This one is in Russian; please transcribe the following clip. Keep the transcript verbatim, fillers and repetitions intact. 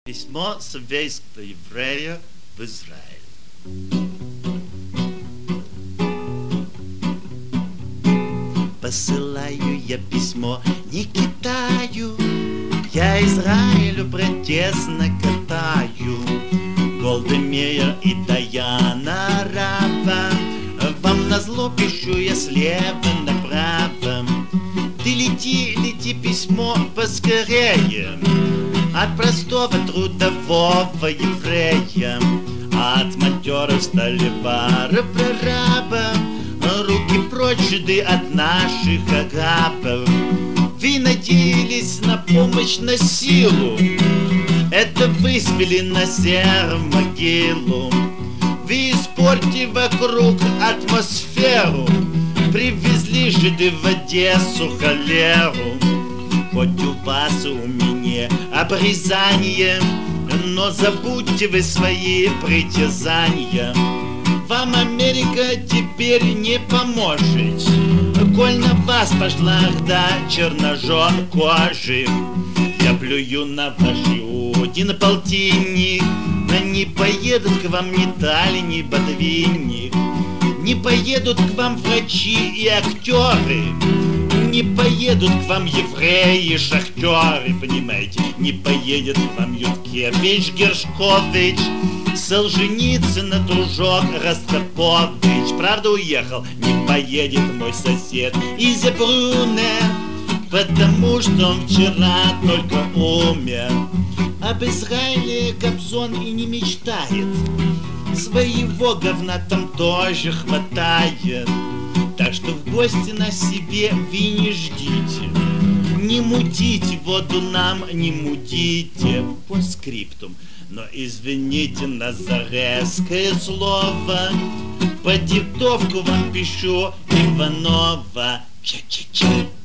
Письмо советского еврея в Израиль. Посылаю я письмо не Китаю, я Израилю протестно катаю. Голда Меир и Даяна Рава, вам назло пишу я слева направо. Ты лети, лети, письмо поскорее от простого трудового еврея, от матеров столевара прораба. Руки прочь да от наших арабов. Вы надеялись на помощь, на силу, это вы свели на сером могилу. Вы испортили вокруг атмосферу, привезли жиды в Одессу холеру. Хоть у вас и у меня обрезание, но забудьте вы свои притязания. Вам Америка теперь не поможет, коль на вас пошла орда черножопой. Я плюю на ваши уди, на полтинник. Не поедут к вам ни Тали, ни Бодвинник. Не поедут к вам врачи и актеры. Не поедут к вам евреи, шахтеры, понимаете? Не поедет к вам Юткевич, Гершкович, Солженицын, Дружок, Ростропович. Правда, уехал? Не поедет мой сосед из Бруне, потому что он вчера только умер. Об Израиле Кобзон и не мечтает, своего говна там тоже хватает. Так что в гости на себе вы не ждите, не мутите воду нам, не мудите. По скриптум, но извините на зарезкое слово, по диктовку вам пишу Иванова. Ча-ча-ча.